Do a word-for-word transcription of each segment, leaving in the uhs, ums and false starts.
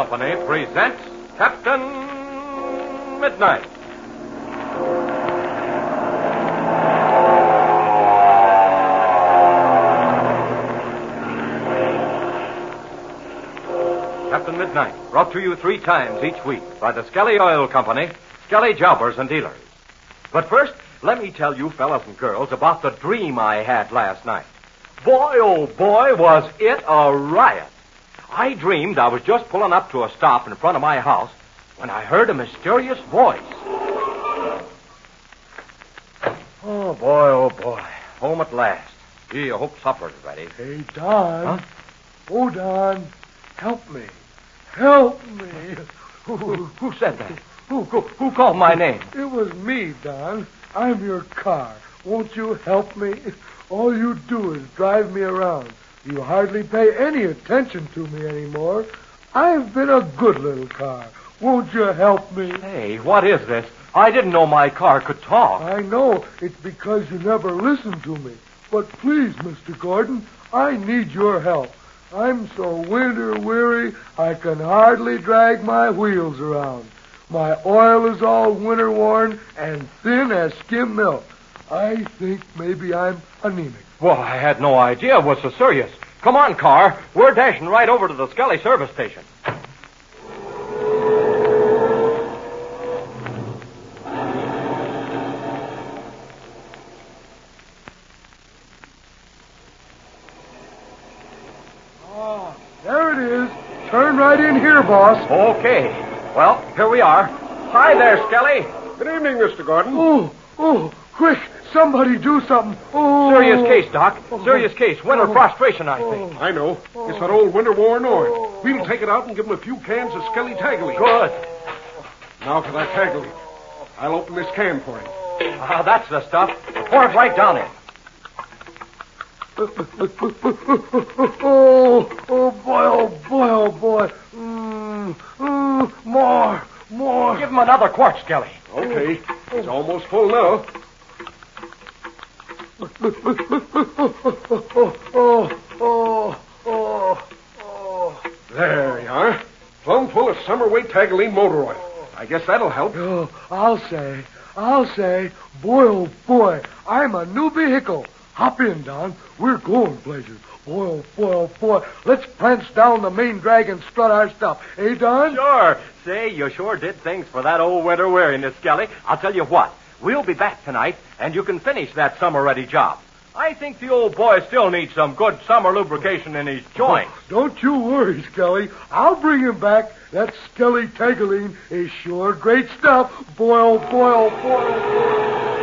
Company presents Captain Midnight. Captain Midnight, brought to you three times each week by the Skelly Oil Company, Skelly Jobbers and Dealers. But first, let me tell you fellas and girls about the dream I had last night. Boy, oh boy, was it a riot. I dreamed I was just pulling up to a stop in front of my house when I heard a mysterious voice. Oh, boy, oh, boy. Home at last. Gee, I hope supper's ready. Hey, Don. Huh? Oh, Don, help me. Help me. Who, who, who said that? Who, who, who called my name? It was me, Don. I'm your car. Won't you help me? All you do is drive me around. You hardly pay any attention to me anymore. I've been a good little car. Won't you help me? Hey, what is this? I didn't know my car could talk. I know it's because you never listen to me. But please, Mister Gordon, I need your help. I'm so winter weary, I can hardly drag my wheels around. My oil is all winter worn and thin as skim milk. I think maybe I'm anemic. Well, I had no idea it was so serious. Come on, car. We're dashing right over to the Skelly service station. Oh, there it is. Turn right in here, boss. Okay. Well, here we are. Hi there, Skelly. Good evening, Mister Gordon. Oh, oh, quick. Somebody do something. Oh. Serious case, Doc. Serious case. Winter Oh. frustration, I think. I know. It's that old winter-worn oil. We'll take it out and give him a few cans of Skelly Tagoline. Good. Now for that Tagoline. I'll open this can for him. Ah, that's the stuff. Pour it right down in. Oh, oh, boy, oh, boy, oh, boy. Mm, mm, more, more. Give him another quart, Skelly. Okay. It's almost full now. Oh, oh, oh, oh, oh. There you are. Plumb full of summer-weight Tagoline motor oil. I guess that'll help. Oh, I'll say, I'll say, boy, oh, boy, I'm a new vehicle. Hop in, Don. We're going places. Boy, oh, boy, oh, boy. Let's prance down the main drag and strut our stuff. Eh, Don? Sure. Say, you sure did things for that old winter weariness, Skelly. I'll tell you what. We'll be back tonight, and you can finish that summer-ready job. I think the old boy still needs some good summer lubrication in his joints. Oh, don't you worry, Skelly. I'll bring him back. That Skelly Tagoline is sure great stuff. Boy, oh, boy, oh, boy.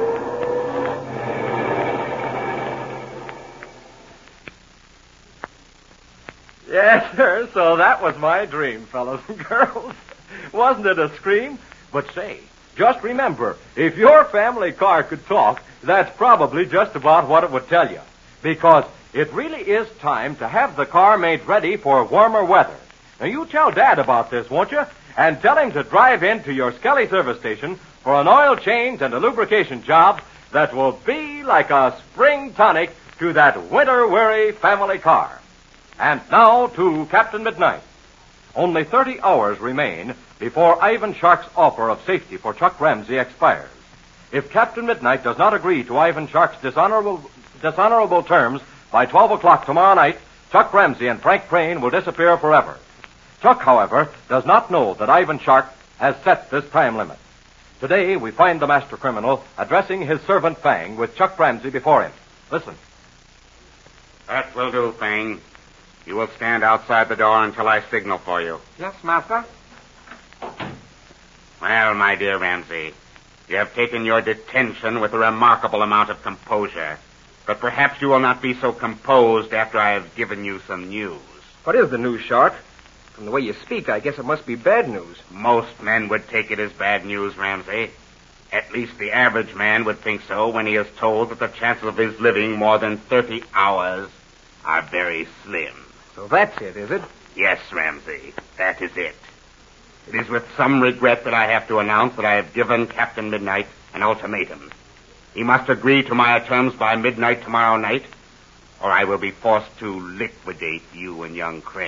Yes, sir. So that was my dream, fellows and girls. Wasn't it a scream? But say, just remember, if your family car could talk, that's probably just about what it would tell you. Because it really is time to have the car made ready for warmer weather. Now, you tell Dad about this, won't you? And tell him to drive into your Skelly service station for an oil change and a lubrication job that will be like a spring tonic to that winter-weary family car. And now to Captain Midnight. Only thirty hours remain before Ivan Shark's offer of safety for Chuck Ramsey expires. If Captain Midnight does not agree to Ivan Shark's dishonorable, dishonorable terms by twelve o'clock tomorrow night, Chuck Ramsey and Frank Crane will disappear forever. Chuck, however, does not know that Ivan Shark has set this time limit. Today, we find the master criminal addressing his servant Fang with Chuck Ramsey before him. Listen. That will do, Fang. You will stand outside the door until I signal for you. Yes, master. Well, my dear Ramsey, you have taken your detention with a remarkable amount of composure. But perhaps you will not be so composed after I have given you some news. What is the news, Shark? From the way you speak, I guess it must be bad news. Most men would take it as bad news, Ramsey. At least the average man would think so when he is told that the chances of his living more than thirty hours are very slim. So that's it, is it? Yes, Ramsey, that is it. It is with some regret that I have to announce that I have given Captain Midnight an ultimatum. He must agree to my terms by midnight tomorrow night, or I will be forced to liquidate you and young Crane.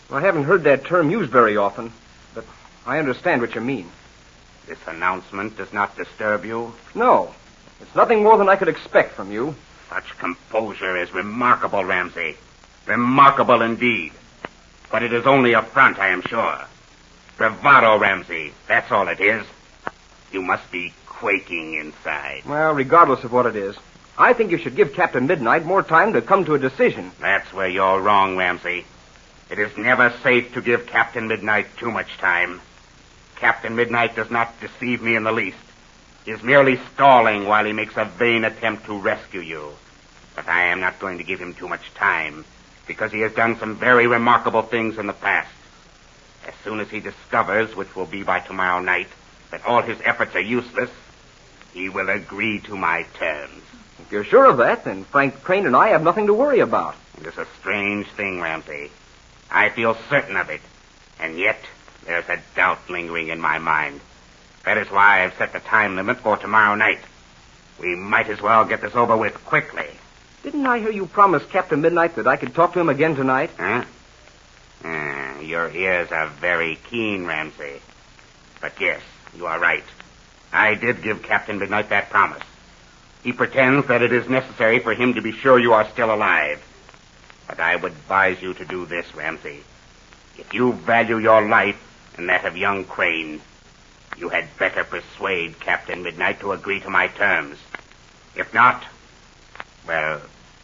I haven't heard that term used very often, but I understand what you mean. This announcement does not disturb you? No. It's nothing more than I could expect from you. Such composure is remarkable, Ramsey. Remarkable indeed. But it is only a front, I am sure. Bravado, Ramsey. That's all it is. You must be quaking inside. Well, regardless of what it is, I think you should give Captain Midnight more time to come to a decision. That's where you're wrong, Ramsey. It is never safe to give Captain Midnight too much time. Captain Midnight does not deceive me in the least. He is merely stalling while he makes a vain attempt to rescue you. But I am not going to give him too much time, because he has done some very remarkable things in the past. As soon as he discovers, which will be by tomorrow night, that all his efforts are useless, he will agree to my terms. If you're sure of that, then Frank Crane and I have nothing to worry about. It is a strange thing, Ramsey. I feel certain of it, and yet there's a doubt lingering in my mind. That is why I've set the time limit for tomorrow night. We might as well get this over with quickly. Didn't I hear you promise Captain Midnight that I could talk to him again tonight? Huh? Uh, your ears are very keen, Ramsey. But yes, you are right. I did give Captain Midnight that promise. He pretends that it is necessary for him to be sure you are still alive. But I would advise you to do this, Ramsey. If you value your life and that of young Crane, you had better persuade Captain Midnight to agree to my terms. If not, well,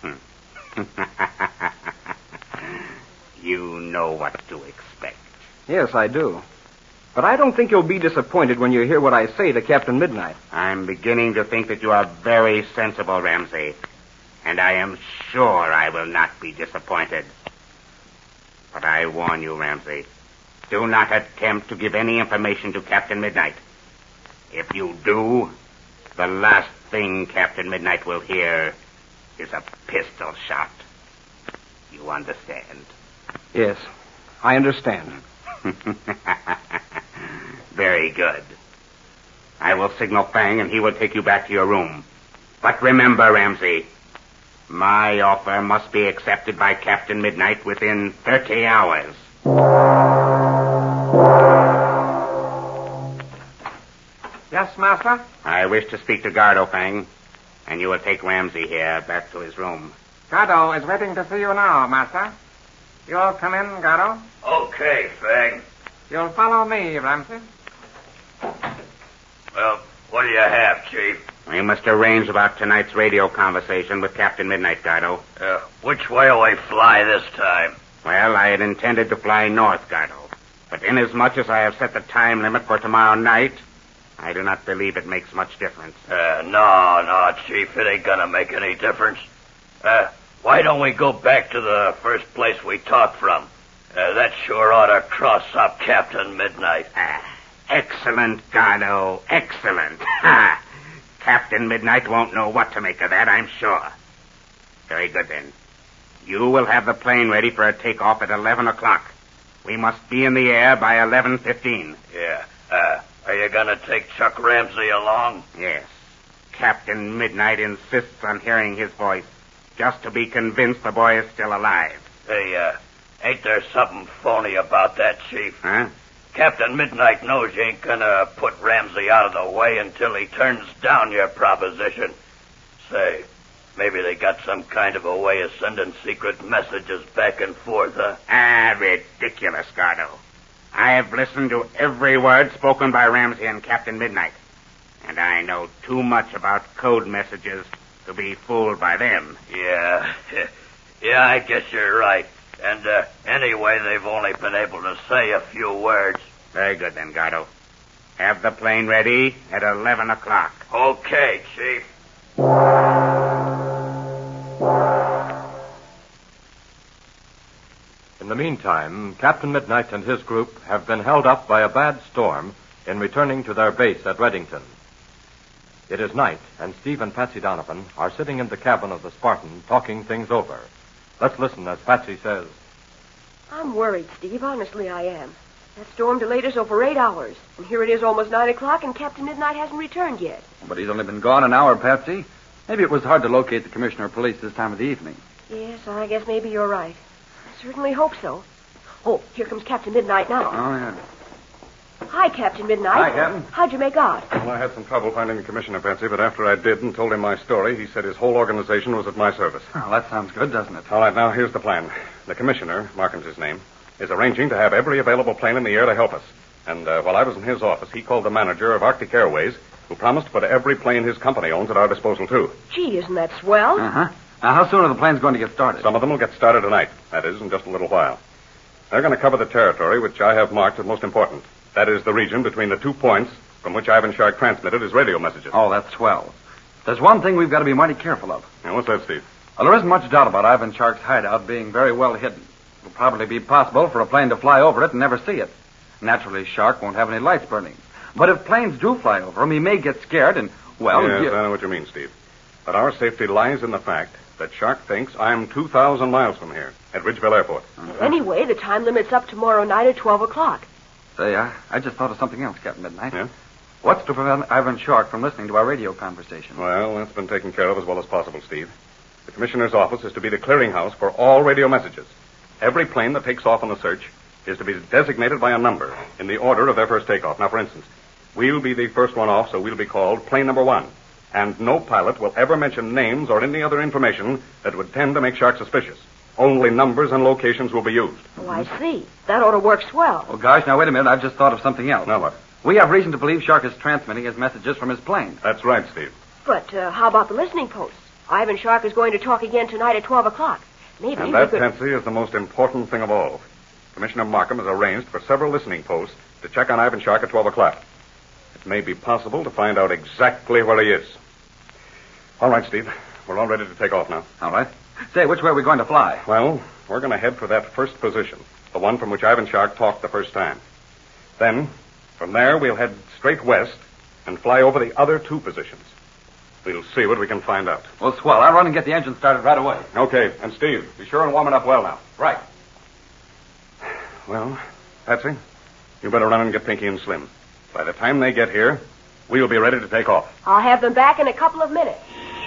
you know what to expect. Yes, I do. But I don't think you'll be disappointed when you hear what I say to Captain Midnight. I'm beginning to think that you are very sensible, Ramsey. And I am sure I will not be disappointed. But I warn you, Ramsey, do not attempt to give any information to Captain Midnight. If you do, the last thing Captain Midnight will hear is a pistol shot. You understand? Yes, I understand. Very good. I will signal Fang and he will take you back to your room. But remember, Ramsey, my offer must be accepted by Captain Midnight within thirty hours. Yes, Master? I wish to speak to Gardo, Fang, and you will take Ramsey here back to his room. Gardo is waiting to see you now, Master. You'll come in, Gardo. Okay, Fang. You'll follow me, Ramsey. Well, what do you have, Chief? We must arrange about tonight's radio conversation with Captain Midnight, Gardo. Uh, which way will we fly this time? Well, I had intended to fly north, Gardo. But inasmuch as I have set the time limit for tomorrow night, I do not believe it makes much difference. Uh, no, no, Chief, it ain't gonna make any difference. Uh, why don't we go back to the first place we talked from? Uh, that sure ought to cross up Captain Midnight. Ah, excellent, Gardo, excellent. Ha! Captain Midnight won't know what to make of that, I'm sure. Very good, then. You will have the plane ready for a takeoff at eleven o'clock. We must be in the air by eleven fifteen. Yeah. Uh, are you gonna take Chuck Ramsey along? Yes. Captain Midnight insists on hearing his voice, just to be convinced the boy is still alive. Hey, uh, ain't there something phony about that, Chief? Huh? Captain Midnight knows you ain't gonna put Ramsey out of the way until he turns down your proposition. Say, maybe they got some kind of a way of sending secret messages back and forth, huh? Ah, ridiculous, Gardo. I have listened to every word spoken by Ramsey and Captain Midnight, and I know too much about code messages to be fooled by them. Yeah, yeah, I guess you're right. And, uh, anyway, they've only been able to say a few words. Very good, then, Gardo. Have the plane ready at eleven o'clock. Okay, Chief. In the meantime, Captain Midnight and his group have been held up by a bad storm in returning to their base at Reddington. It is night, and Steve and Patsy Donovan are sitting in the cabin of the Spartan talking things over. Let's listen as Patsy says. I'm worried, Steve. Honestly, I am. That storm delayed us over eight hours, and here it is almost nine o'clock, and Captain Midnight hasn't returned yet. But he's only been gone an hour, Patsy. Maybe it was hard to locate the Commissioner of Police this time of the evening. Yes, I guess maybe you're right. I certainly hope so. Oh, here comes Captain Midnight now. Oh, yeah. Hi, Captain Midnight. Hi, Captain. How'd you make out? Well, I had some trouble finding the commissioner, Patsy, but after I did and told him my story, he said his whole organization was at my service. Well, that sounds good, doesn't it? All right, now here's the plan. The commissioner, Markham's his name, is arranging to have every available plane in the air to help us. And uh, while I was in his office, he called the manager of Arctic Airways, who promised to put every plane his company owns at our disposal, too. Gee, isn't that swell? Uh-huh. Now, how soon are the planes going to get started? Some of them will get started tonight. That is, in just a little while. They're going to cover the territory which I have marked as most important. That is the region between the two points from which Ivan Shark transmitted his radio messages. Oh, that's swell. There's one thing we've got to be mighty careful of. Now, what's that, Steve? Well, there isn't much doubt about Ivan Shark's hideout being very well hidden. It'll probably be possible for a plane to fly over it and never see it. Naturally, Shark won't have any lights burning. But if planes do fly over him, he may get scared and, well... Yes, you... I know what you mean, Steve. But our safety lies in the fact that Shark thinks I'm two thousand miles from here, at Ridgeville Airport. Uh-huh. Anyway, the time limit's up tomorrow night at twelve o'clock. Say, I, I just thought of something else, Captain Midnight. Yeah? What's to prevent Ivan Shark from listening to our radio conversation? Well, that's been taken care of as well as possible, Steve. The commissioner's office is to be the clearinghouse for all radio messages. Every plane that takes off on the search is to be designated by a number in the order of their first takeoff. Now, for instance, we'll be the first one off, so we'll be called plane number one. And no pilot will ever mention names or any other information that would tend to make Shark suspicious. Only numbers and locations will be used. Oh, I see. That ought to work swell. Oh, gosh, now, wait a minute. I've just thought of something else. Now what? We have reason to believe Shark is transmitting his messages from his plane. That's right, Steve. But uh, how about the listening posts? Ivan Shark is going to talk again tonight at twelve o'clock. Maybe And we that, could... Patsy, is the most important thing of all. Commissioner Markham has arranged for several listening posts to check on Ivan Shark at twelve o'clock. It may be possible to find out exactly where he is. All right, Steve. We're all ready to take off now. All right. Say, which way are we going to fly? Well, we're going to head for that first position, the one from which Ivan Shark talked the first time. Then, from there, we'll head straight west and fly over the other two positions. We'll see what we can find out. Well, swell. I'll run and get the engine started right away. Okay, and Steve, be sure and warm it up well now. Right. Well, Patsy, you better run and get Pinky and Slim. By the time they get here, we'll be ready to take off. I'll have them back in a couple of minutes.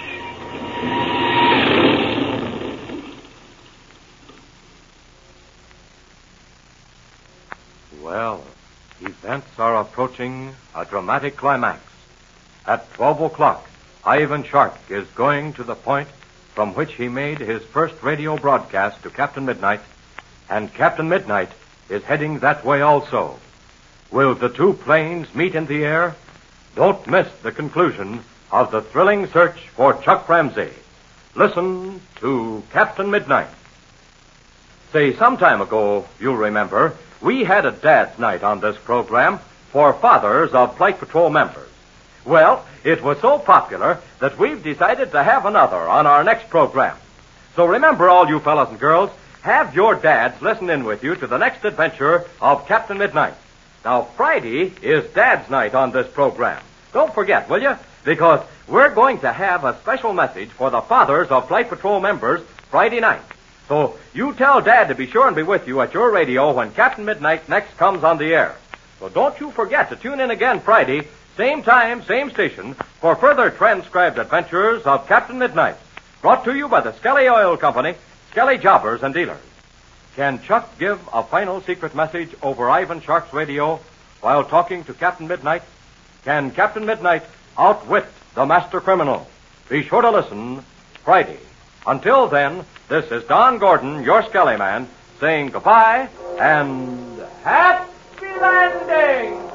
Well, events are approaching a dramatic climax. At twelve o'clock, Ivan Shark is going to the point from which he made his first radio broadcast to Captain Midnight, and Captain Midnight is heading that way also. Will the two planes meet in the air? Don't miss the conclusion of the thrilling search for Chuck Ramsey. Listen to Captain Midnight. Say, some time ago, you'll remember, we had a dad's night on this program for fathers of Flight Patrol members. Well, it was so popular that we've decided to have another on our next program. So remember, all you fellas and girls, have your dads listen in with you to the next adventure of Captain Midnight. Now, Friday is Dad's night on this program. Don't forget, will you? Because we're going to have a special message for the fathers of Flight Patrol members Friday night. So you tell Dad to be sure and be with you at your radio when Captain Midnight next comes on the air. So don't you forget to tune in again Friday, same time, same station, for further transcribed adventures of Captain Midnight. Brought to you by the Skelly Oil Company, Skelly Jobbers and Dealers. Can Chuck give a final secret message over Ivan Shark's radio while talking to Captain Midnight? Can Captain Midnight outwit the master criminal? Be sure to listen Friday. Until then, this is Don Gordon, your Skelly Man, saying goodbye and happy landing!